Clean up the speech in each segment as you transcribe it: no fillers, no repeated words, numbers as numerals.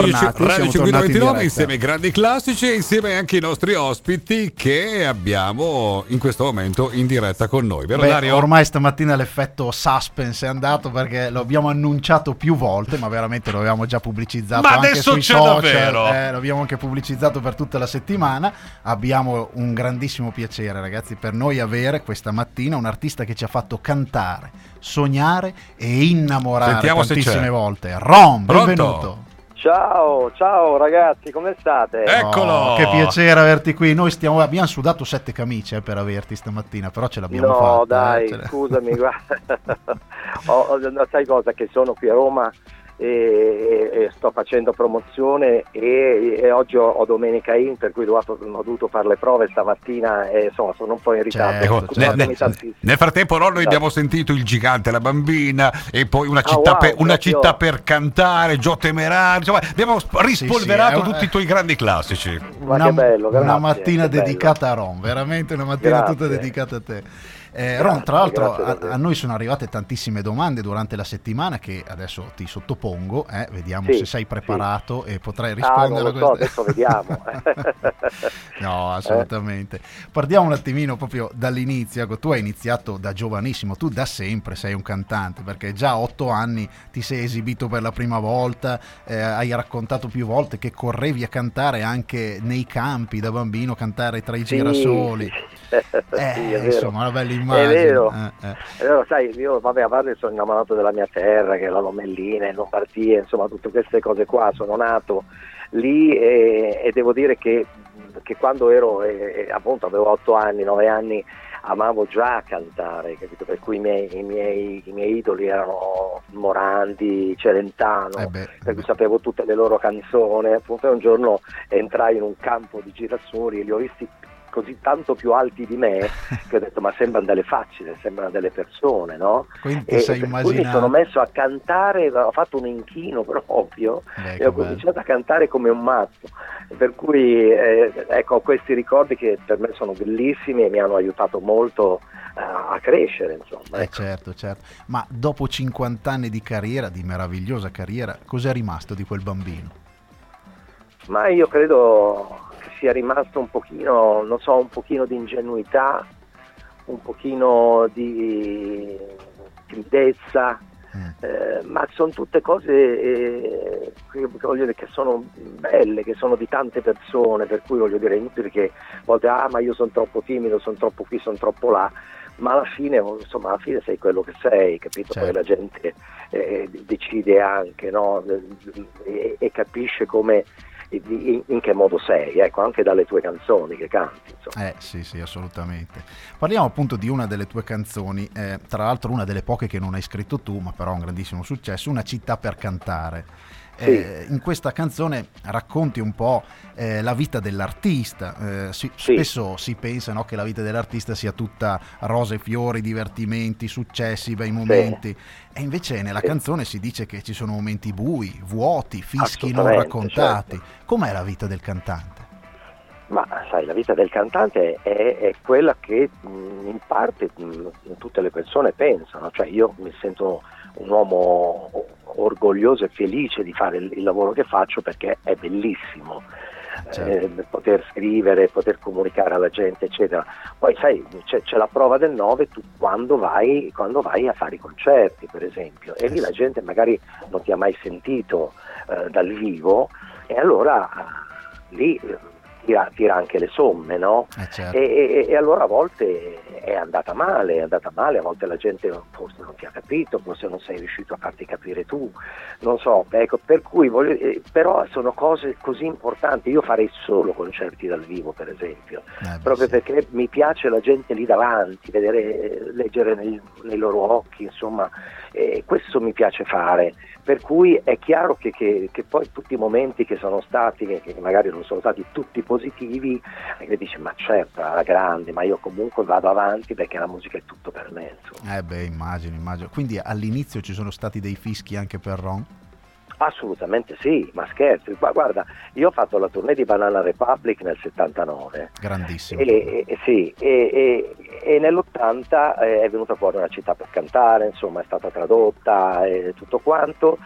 Radio siamo 129 insieme ai grandi classici e insieme anche ai nostri ospiti che abbiamo in questo momento in diretta con noi, vero Dario? Ormai stamattina l'effetto suspense è andato perché lo abbiamo annunciato più volte, ma veramente lo avevamo già pubblicizzato anche sui social, lo abbiamo anche pubblicizzato per tutta la settimana. Abbiamo un grandissimo piacere, ragazzi, per noi avere questa mattina un artista che ci ha fatto cantare, sognare e innamorare. Sentiamo tantissime volte. Ron, benvenuto. Ciao ragazzi, come state? Eccolo! Oh, che piacere averti qui. Noi abbiamo sudato 7 camicie per averti stamattina, però ce l'abbiamo fatta. No, dai, scusami, guarda. Sai cosa? Che sono qui a Roma e sto facendo promozione e oggi ho Domenica In, per cui ho dovuto fare le prove stamattina e insomma sono un po' in ritardo. Nel frattempo noi abbiamo sentito Il Gigante, La Bambina e poi Una città per cantare, Gio Temerario, insomma abbiamo rispolverato tutti i tuoi grandi classici. Che bello, grazie, una mattina dedicata a Ron, veramente una mattina tutta dedicata a te. Ron, tra l'altro a noi sono arrivate tantissime domande durante la settimana che adesso ti sottopongo, vediamo se sei preparato e potrai rispondere a queste. Adesso vediamo. No, assolutamente. Partiamo un attimino proprio dall'inizio. Tu hai iniziato da giovanissimo, tu da sempre sei un cantante, perché già a 8 anni ti sei esibito per la prima volta, hai raccontato più volte che correvi a cantare anche nei campi da bambino, cantare tra i girasoli. Insomma, una bella immagine. È vero, sai, io a parte sono innamorato della mia terra, che è la Lomellina, in Lombardia, insomma tutte queste cose qua. Sono nato lì e devo dire che quando ero appunto avevo 8 anni, 9 anni, amavo già cantare, capito? Per cui i miei idoli erano Morandi, Celentano, per cui sapevo tutte le loro canzoni. Appunto un giorno entrai in un campo di girasoli e li ho visti così tanto più alti di me che ho detto ma sembrano delle facce, sembrano delle persone, no? Quindi mi sono messo a cantare, ho fatto un inchino proprio e ho cominciato a cantare come un matto, per cui ecco, questi ricordi che per me sono bellissimi e mi hanno aiutato molto a crescere, insomma. Ecco. Certo, ma dopo 50 anni di carriera, di meravigliosa carriera, cos'è rimasto di quel bambino? Ma io credo sia rimasto un pochino, non so, un pochino di ingenuità, un pochino di timidezza, ma sono tutte cose voglio dire, che sono belle, che sono di tante persone, per cui voglio dire, è inutile che a volte ma io sono troppo timido, sono troppo qui, sono troppo là, ma alla fine sei quello che sei, capito? Certo. Poi la gente decide anche, no? E capisce come in che modo sei, ecco, anche dalle tue canzoni che canti, insomma. Sì, assolutamente. Parliamo appunto di una delle tue canzoni, tra l'altro una delle poche che non hai scritto tu, ma però ha un grandissimo successo, Una città per cantare. In questa canzone racconti un po' la vita dell'artista. Spesso si pensa, no, che la vita dell'artista sia tutta rose e fiori, divertimenti, successi, bei momenti, e invece nella canzone si dice che ci sono momenti bui, vuoti, fischi non raccontati. Certo. Com'è la vita del cantante? Ma sai, la vita del cantante è quella che in parte tutte le persone pensano, cioè io mi sento un uomo orgoglioso e felice di fare il lavoro che faccio perché è bellissimo. Certo. Poter scrivere, poter comunicare alla gente, eccetera. Poi sai, c'è la prova del 9 tu quando vai a fare i concerti, per esempio, e lì la gente magari non ti ha mai sentito dal vivo, e allora lì tira anche le somme, no? Certo. E allora a volte è andata male, a volte la gente forse non ti ha capito, forse non sei riuscito a farti capire tu, non so, ecco, per cui però sono cose così importanti. Io farei solo concerti dal vivo, per esempio, proprio perché mi piace la gente lì davanti, leggere nei loro occhi, insomma, questo mi piace fare. Per cui è chiaro che poi tutti i momenti che sono stati, che magari non sono stati tutti positivi, che dice ma certo, alla grande, ma io comunque vado avanti perché la musica è tutto per me, insomma. Immagino. Quindi all'inizio ci sono stati dei fischi anche per Ron? Assolutamente sì, ma scherzi, guarda, io ho fatto la tournée di Banana Republic nel 79. Grandissimo. E nell'80 è venuta fuori Una città per cantare, insomma è stata tradotta e tutto quanto,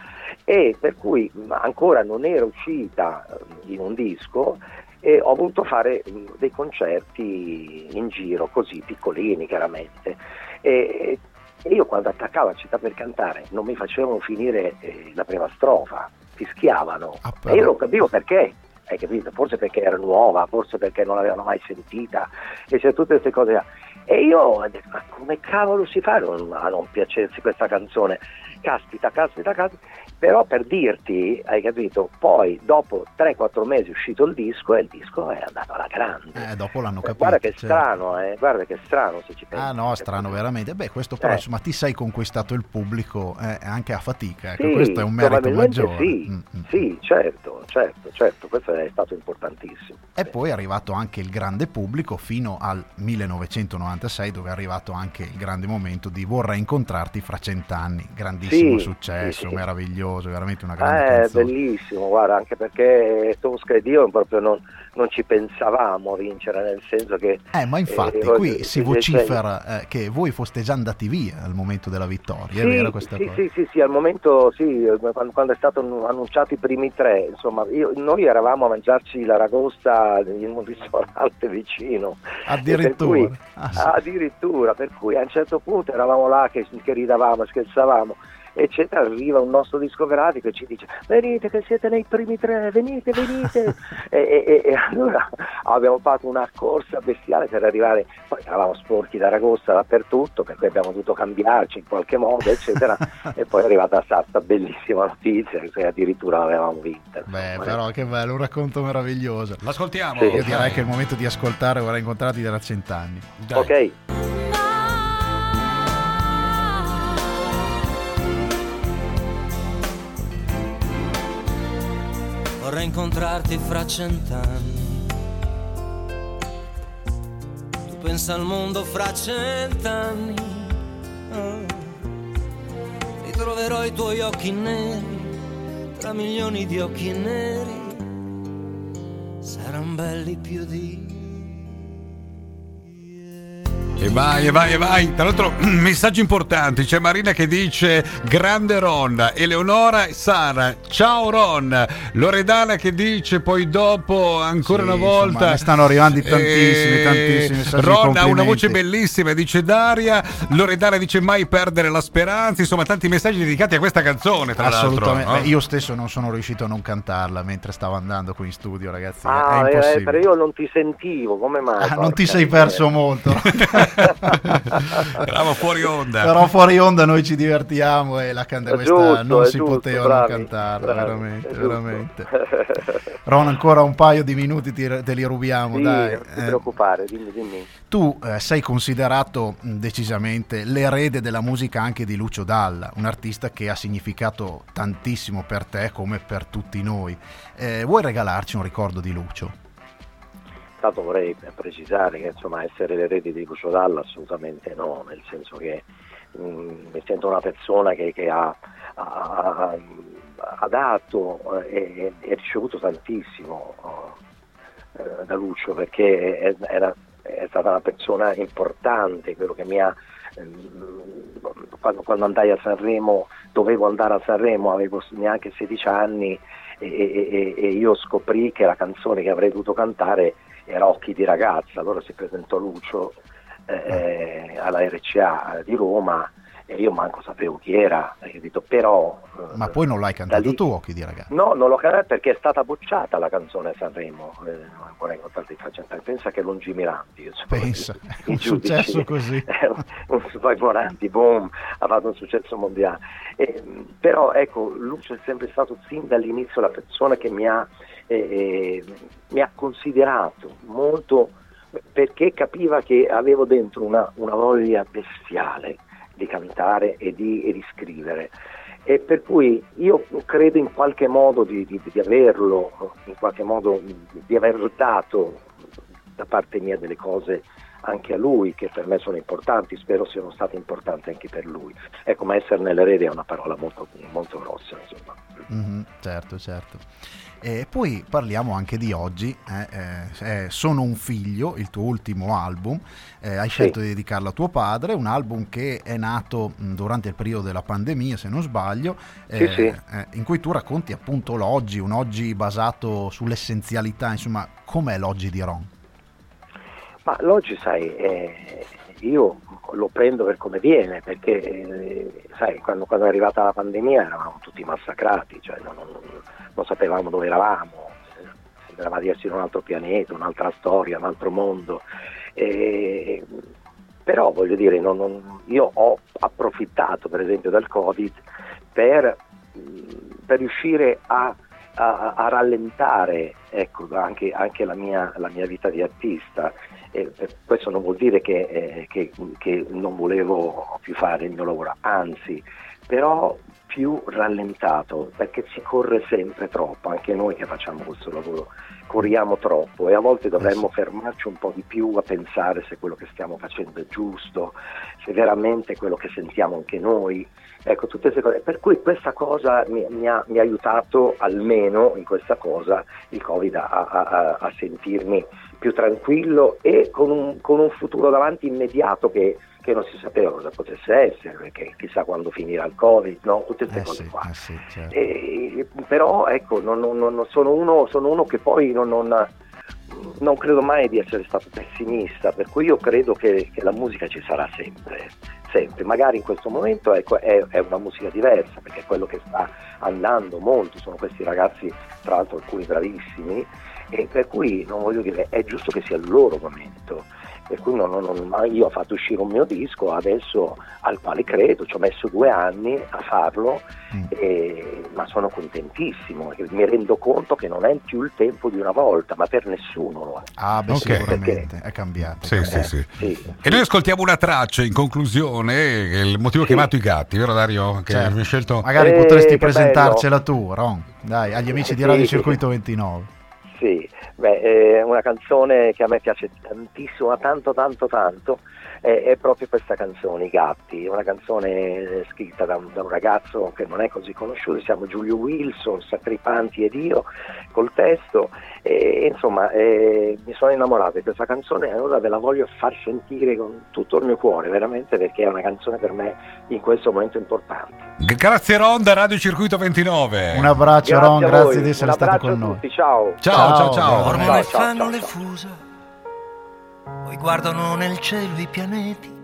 e per cui ancora non era uscita in un disco, e ho voluto fare dei concerti in giro, così piccolini chiaramente, e io quando attaccavo a Città per Cantare non mi facevano finire la prima strofa, fischiavano, e io non capivo perché. Hai capito? Forse perché era nuova, forse perché non l'avevano mai sentita, e c'è tutte queste cose. E io ho detto, ma come cavolo si fa a non piacersi questa canzone? Caspita. Però per dirti, hai capito, poi dopo 3-4 mesi è uscito il disco, e il disco è andato alla grande. Dopo l'hanno capito. Guarda che strano, guarda che strano se ci pensi. Ah no, strano veramente. Beh, questo però insomma ti sei conquistato il pubblico anche a fatica, sì, questo è un merito maggiore. Sì, certo, questo è stato importantissimo. E poi è arrivato anche il grande pubblico fino al 1996, dove è arrivato anche il grande momento di Vorrei incontrarti fra 100 anni. Grandissimo successo, meraviglioso, veramente una grande canzone. Bellissimo, guarda, anche perché Tosca ed io proprio non ci pensavamo a vincere, nel senso che... ma infatti qui si vocifera che voi foste già andati via al momento della vittoria, è vero questa cosa? Sì, al momento quando è stato annunciato i primi 3, insomma, noi eravamo a mangiarci l'aragosta in un ristorante vicino. Addirittura? Addirittura, per cui a un certo punto eravamo là che ridavamo, scherzavamo, eccetera, arriva un nostro discografico e ci dice venite che siete nei primi 3, venite e allora abbiamo fatto una corsa bestiale per arrivare, poi eravamo sporchi d'aragosta dappertutto, per cui abbiamo dovuto cambiarci in qualche modo, eccetera e poi è arrivata sta bellissima notizia che addirittura l'avevamo vinta. Beh, però che bello, un racconto meraviglioso. L'ascoltiamo. Io direi che è il momento di ascoltare Vorrei incontrarti da 100 anni. Dai. Ok. Vorrei incontrarti fra 100 anni. Tu pensa al mondo fra 100 anni. Ritroverò i tuoi occhi neri tra milioni di occhi neri. Saranno belli più di... E vai. Tra l'altro messaggi importanti, c'è Marina che dice grande Ron, Eleonora e Sara, ciao Ron, Loredana che dice poi dopo ancora una volta, insomma, ne stanno arrivando tantissimi Ron ha una voce bellissima, dice Daria, Loredana dice mai perdere la speranza, insomma tanti messaggi dedicati a questa canzone, tra assolutamente, l'altro, no? Io stesso non sono riuscito a non cantarla mentre stavo andando qui in studio, ragazzi, è impossibile. Però io non ti sentivo, come mai? Non ti sei perso molto. Eravamo fuori onda. Però fuori onda noi ci divertiamo e questa non si poteva non cantarla, veramente. Ron, ancora un paio di minuti te li rubiamo, dai. Non ti preoccupare, dimmi. Tu sei considerato decisamente l'erede della musica anche di Lucio Dalla, un artista che ha significato tantissimo per te come per tutti noi. Vuoi regalarci un ricordo di Lucio? Tanto vorrei precisare che insomma essere l'erede di Lucio Dalla assolutamente no, nel senso che mi sento una persona che ha dato e ricevuto tantissimo da Lucio, perché è stata una persona importante, quello che mi ha quando andai a Sanremo, dovevo andare a Sanremo, avevo neanche 16 anni e io scoprì che la canzone che avrei dovuto cantare era Occhi di ragazza. Allora si presentò Lucio alla RCA di Roma e io manco sapevo chi era, capito? Però ma poi non l'hai cantato tu Occhi di ragazza? No, non l'ho cantata perché è stata bocciata la canzone a Sanremo, vorrei incontrarti fra 100 anni. Pensa che lungimiranti, pensa, un successo così poi Moranti, boom, ha fatto un successo mondiale, però ecco, Lucio è sempre stato sin dall'inizio la persona che mi ha considerato molto, perché capiva che avevo dentro una voglia bestiale di cantare e di scrivere, e per cui io credo in qualche modo di averlo, in qualche modo di aver dato da parte mia delle cose anche a lui, che per me sono importanti, spero siano state importanti anche per lui. Ecco, ma essere nell'erede è una parola molto, molto grossa, insomma. Certo. E poi parliamo anche di oggi, Sono un figlio, il tuo ultimo album, hai scelto di dedicarlo a tuo padre, un album che è nato durante il periodo della pandemia, se non sbaglio, in cui tu racconti appunto l'oggi, un oggi basato sull'essenzialità, insomma, com'è l'oggi di Ron? Ma l'oggi, sai, io lo prendo per come viene, perché sai, quando è arrivata la pandemia eravamo tutti massacrati, cioè non sapevamo dove eravamo, sembrava di essere in un altro pianeta, un'altra storia, un altro mondo. Però voglio dire, io ho approfittato per esempio del Covid per riuscire a rallentare, ecco, anche la mia vita di artista. Questo non vuol dire che non volevo più fare il mio lavoro, anzi, però più rallentato, perché si corre sempre troppo, anche noi che facciamo questo lavoro corriamo troppo, e a volte dovremmo fermarci un po' di più a pensare se quello che stiamo facendo è giusto, se veramente quello che sentiamo anche noi, ecco, tutte queste cose. Per cui questa cosa mi ha aiutato, almeno in questa cosa, il Covid, a sentirmi più tranquillo e con un futuro davanti immediato che non si sapeva cosa potesse essere, perché chissà quando finirà il Covid, no? Tutte queste cose qua. Certo. Però ecco, sono uno che poi non credo mai di essere stato pessimista, per cui io credo che la musica ci sarà sempre. Magari in questo momento ecco, è una musica diversa, perché è quello che sta andando molto, sono questi ragazzi, tra l'altro alcuni bravissimi, e per cui non voglio dire, è giusto che sia il loro momento. Per cui io ho fatto uscire un mio disco adesso, al quale credo, ci ho messo 2 anni a farlo, ma sono contentissimo, mi rendo conto che non è più il tempo di una volta, ma per nessuno lo è. Sicuramente è cambiato. Sì. E noi ascoltiamo una traccia in conclusione, che è il motivo chiamato I Gatti, vero Dario? Che mi hai scelto. Magari potresti presentarcela tu, Ron, dai, agli amici di Radio Circuito 29. Sì, è una canzone che a me piace tantissimo, tanto, è proprio questa canzone, I Gatti, è una canzone scritta da un ragazzo che non è così conosciuto, siamo Giulio Wilson, Sacripanti ed io, col testo, e insomma mi sono innamorato di questa canzone e allora ve la voglio far sentire con tutto il mio cuore, veramente, perché è una canzone per me in questo momento importante. Grazie Ron da Radio Circuito 29. Un abbraccio Ron, grazie di essere stato con noi. Tutti, ciao. Dormono e fanno le fusa, poi guardano nel cielo i pianeti,